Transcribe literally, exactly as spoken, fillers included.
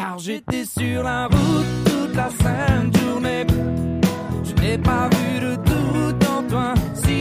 car j'étais sur la route toute la sainte journée. Je n'ai pas vu de